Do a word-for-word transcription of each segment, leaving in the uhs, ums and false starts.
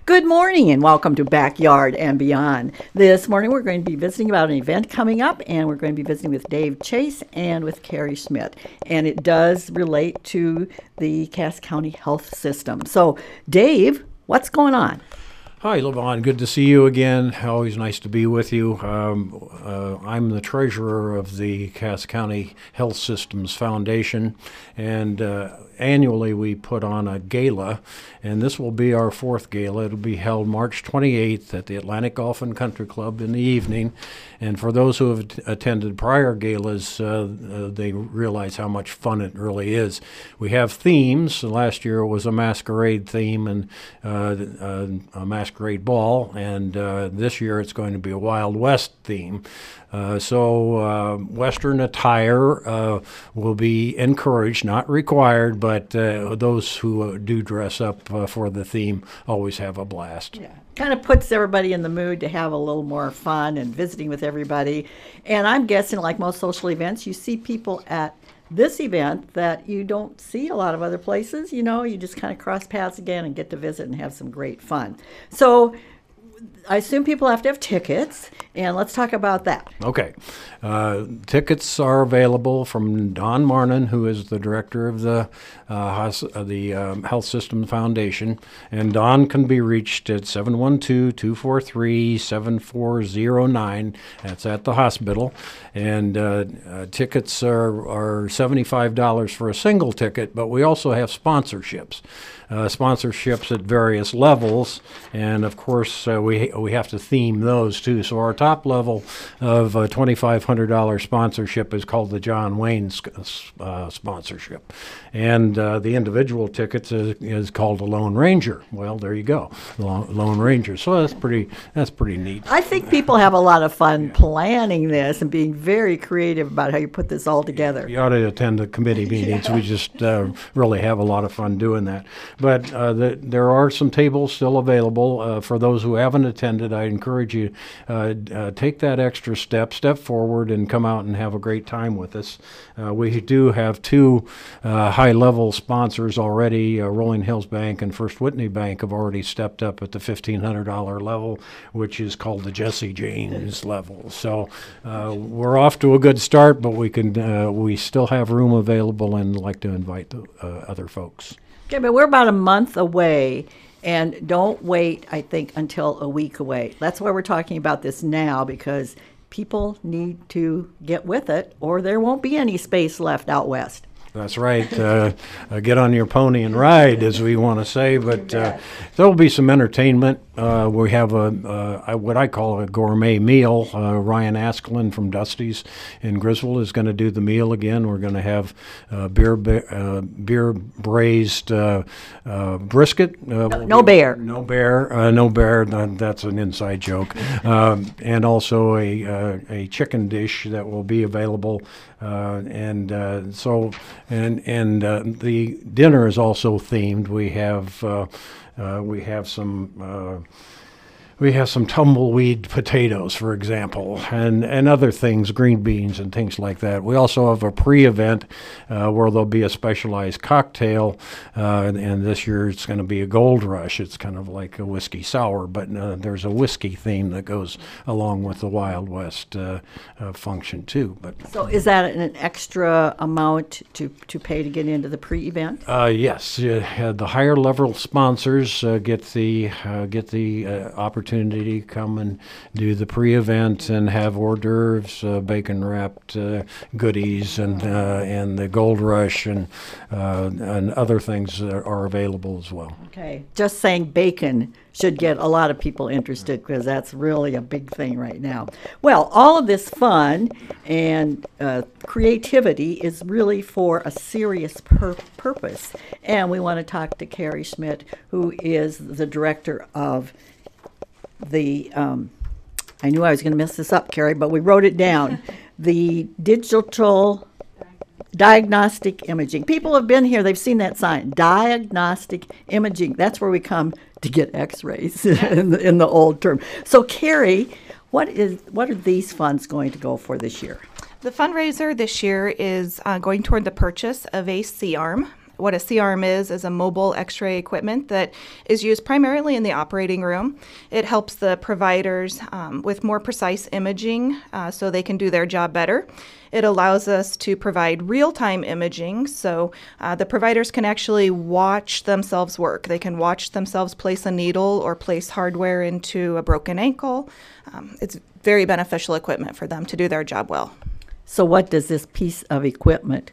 Good morning and welcome to Backyard and Beyond. This morning we're going to be visiting about an event coming up, and we're going to be visiting with Dave Chase and with Carrie Schmidt. And it does relate to the Cass County Health System. So, Dave, what's going on? Hi, Levon. Good to see you again. Always nice to be with you. Um, uh, I'm the treasurer of the Cass County Health Systems Foundation, and uh, annually we put on a gala, and this will be our fourth gala. It'll be held March twenty-eighth at the Atlantic Golf and Country Club in the evening. And for those who have t- attended prior galas, uh, uh, they realize how much fun it really is. We have themes. Last year it was a masquerade theme and uh, uh, a masquerade ball, and uh, this year it's going to be a Wild West theme. Uh, so uh, Western attire uh, will be encouraged, not required, but uh, those who uh, do dress up uh, for the theme always have a blast. Yeah. Kind of puts everybody in the mood to have a little more fun and visiting with everybody. And I'm guessing, like most social events, you see people at this event that you don't see a lot of other places. You know, you just kind of cross paths again and get to visit and have some great fun. So I assume people have to have tickets, and let's talk about that. Okay. Uh, tickets are available from Don Marnin, who is the director of the uh, hos- uh, the um, Health System Foundation, and Don can be reached at seven one two, two four three, seven four zero nine. That's at the hospital, and uh, uh, tickets are, are seventy-five dollars for a single ticket, but we also have sponsorships. Uh, sponsorships at various levels, and of course uh, we we have to theme those too. So our top level of uh, twenty-five hundred dollars sponsorship is called the John Wayne uh, sponsorship, and uh, the individual tickets is, is called a Lone Ranger. Well, there you go, Lone Ranger. So that's pretty that's pretty neat. I think people have a lot of fun yeah. planning this and being very creative about how you put this all together. You ought to attend the committee meetings. yeah. We just uh, really have a lot of fun doing that. But uh, the, there are some tables still available. Uh, for those who haven't attended, I encourage you uh, uh, take that extra step, step forward, and come out and have a great time with us. Uh, we do have two uh, high-level sponsors already. Uh, Rolling Hills Bank and First Whitney Bank have already stepped up at the fifteen hundred dollars level, which is called the Jesse James level. So uh, we're off to a good start, but we can uh, we still have room available and like to invite the, uh, other folks. Okay, but we're about a month away, and don't wait, I think, until a week away. That's why we're talking about this now, because people need to get with it, or there won't be any space left out west. That's right. Uh, uh, get on your pony and ride, as we want to say. But uh, there will be some entertainment. Uh, we have a, uh, what I call a gourmet meal. Uh, Ryan Askelin from Dusty's in Griswold is going to do the meal again. We're going to have uh, beer uh, beer braised uh, uh, brisket. Uh, no, no bear. No bear. Uh, no bear. That's an inside joke. Um, and also a uh, a chicken dish that will be available. Uh, and uh, so. And and uh, the dinner is also themed. We have uh, uh, we have some uh, we have some tumbleweed potatoes, for example, and, and other things, green beans and things like that. We also have a pre-event uh, where there'll be a specialized cocktail, uh, and, and this year it's going to be a Gold Rush. It's kind of like a whiskey sour, but uh, there's a whiskey theme that goes along with the Wild West uh, uh, function too. But so is that an extra amount to, to pay to get into the pre-event? Uh, yes, uh, the higher level sponsors uh, get the uh, get the uh, opportunity to come and do the pre-event and have hors d'oeuvres, uh, bacon-wrapped uh, goodies, and uh, and the Gold Rush and uh, and other things that are available as well. Okay, just saying bacon should get a lot of people interested, because that's really a big thing right now. Well, all of this fun and uh, creativity is really for a serious pur- purpose, and we want to talk to Carrie Schmidt, who is the director of the, um, I knew I was going to mess this up, Carrie, but we wrote it down, the Digital Diagnostic Imaging. People have been here, they've seen that sign, Diagnostic Imaging. That's where we come to get x-rays in, the, in the old term. So, Carrie, what is what are these funds going to go for this year? The fundraiser this year is uh, going toward the purchase of a C-arm. What a C R M is, is a mobile x-ray equipment that is used primarily in the operating room. It helps the providers um, with more precise imaging uh, so they can do their job better. It allows us to provide real-time imaging, so uh, the providers can actually watch themselves work. They can watch themselves place a needle or place hardware into a broken ankle. Um, it's very beneficial equipment for them to do their job well. So what does this piece of equipment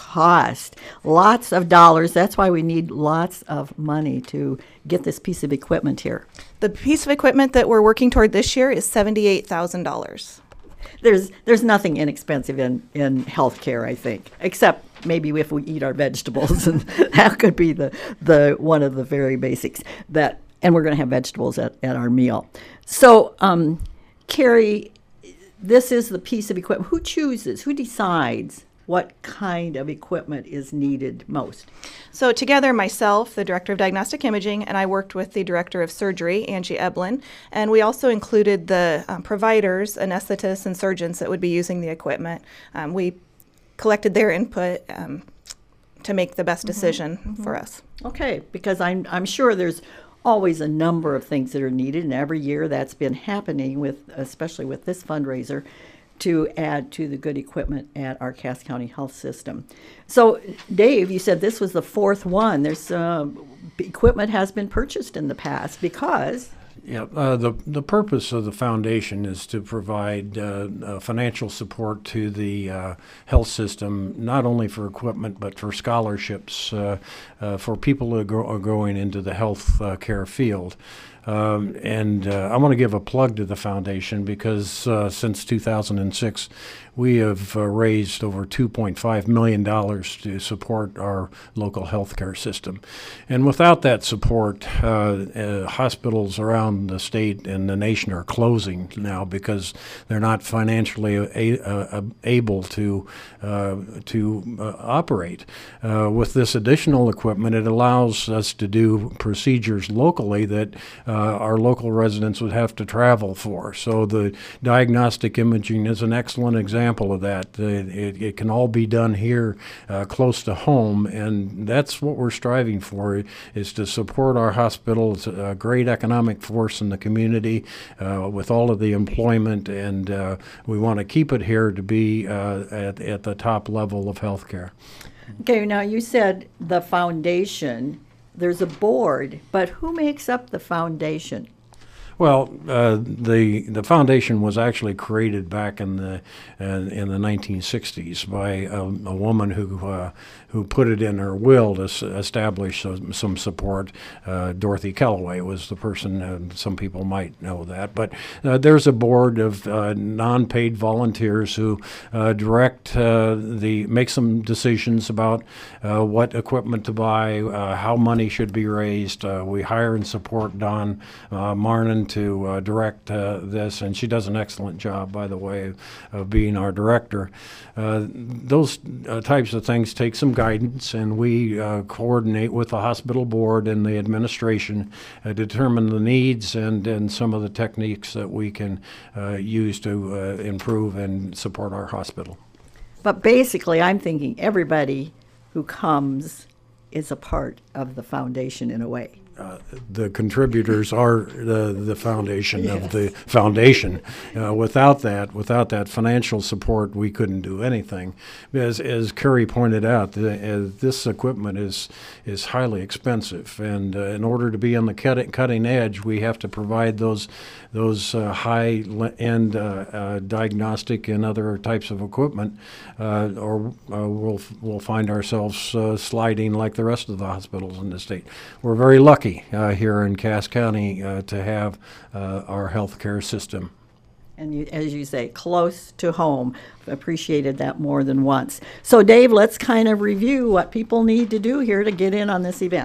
cost? Lots of dollars. That's why we need lots of money to get this piece of equipment here. The piece of equipment that we're working toward this year is seventy-eight thousand dollars. There's there's nothing inexpensive in, in healthcare, I think, except maybe if we eat our vegetables, and that could be the, the one of the very basics. That and we're going to have vegetables at, at our meal. So, um, Carrie, this is the piece of equipment. Who chooses? Who decides what kind of equipment is needed most? So together, myself, the Director of Diagnostic Imaging, and I worked with the Director of Surgery, Angie Eblin, and we also included the um, providers, anesthetists, and surgeons that would be using the equipment. Um, we collected their input um, to make the best decision mm-hmm. for us. Okay, because I'm I'm sure there's always a number of things that are needed, and every year that's been happening with, especially with this fundraiser, to add to the good equipment at our Cass County Health System. So, Dave, you said this was the fourth one. There's uh, equipment has been purchased in the past because. Yeah, uh, the the purpose of the foundation is to provide uh, uh, financial support to the uh, health system, not only for equipment but for scholarships uh, uh, for people who go, are going into the health uh, care field. Um, and uh, I want to give a plug to the foundation because uh, since two thousand six, we have uh, raised over two point five million dollars to support our local healthcare system. And without that support, uh, uh, hospitals around the state and the nation are closing now because they're not financially a, uh, able to uh, to uh, operate. Uh, with this additional equipment, it allows us to do procedures locally that uh, our local residents would have to travel for. So the diagnostic imaging is an excellent example of that. Uh, it, it can all be done here uh, close to home, and that's what we're striving for, is to support our hospital. It's a great economic force in the community uh, with all of the employment, and uh, we want to keep it here to be uh, at, at the top level of healthcare. Okay, now you said the foundation. There's a board, but who makes up the foundation? Well, uh, the the foundation was actually created back in the uh, in the nineteen sixties by a, a woman who uh, who put it in her will to s- establish some, some support. Uh, Dorothy Kellaway was the person. Uh, some people might know that, but uh, there's a board of uh, non-paid volunteers who uh, direct uh, the make some decisions about uh, what equipment to buy, uh, how money should be raised. Uh, we hire and support Don uh, Marnin to uh, direct uh, this, and she does an excellent job, by the way, of being our director. Uh, those uh, types of things take some guidance, and we uh, coordinate with the hospital board and the administration, uh, determine the needs and, and some of the techniques that we can uh, use to uh, improve and support our hospital. But basically, I'm thinking everybody who comes is a part of the foundation in a way. Uh, the contributors are the the foundation Yes. of the foundation. Uh, without that, without that financial support, we couldn't do anything. As as Curry pointed out, the, uh, this equipment is is highly expensive, and uh, in order to be on the cutting cutting edge, we have to provide those those uh, high end uh, uh, diagnostic and other types of equipment, uh, or uh, we'll we'll find ourselves uh, sliding like the rest of the hospitals in the state. We're very lucky Uh, here in Cass County uh, to have uh, our healthcare system. And you, as you say, close to home. Appreciated that more than once. So, Dave, let's kind of review what people need to do here to get in on this event.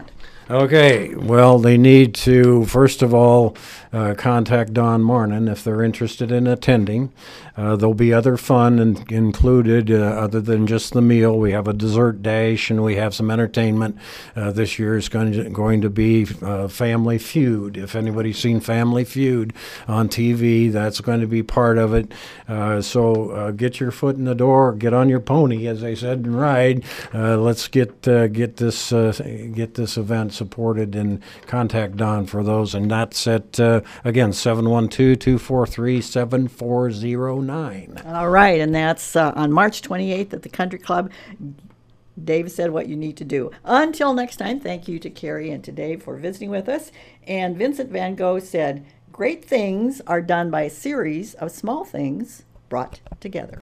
Okay, well, they need to, first of all, uh, contact Don Marnin if they're interested in attending. Uh, there'll be other fun in, included uh, other than just the meal. We have a dessert dash and we have some entertainment. Uh, this year is going to, going to be uh, Family Feud. If anybody's seen Family Feud on T V, that's going to be part of it. Uh, so uh, get your foot in the door, get on your pony, as they said, and ride. Uh, let's get uh, get this uh, get this event supported, and contact Don for those. And that's at uh, again seven one two, two four three, seven four zero nine. All right, and that's uh, on March twenty-eighth at the Country Club. Dave said what you need to do. Until next time, thank you to Carrie and to Dave for visiting with us. And Vincent van Gogh said, "Great things are done by a series of small things brought together."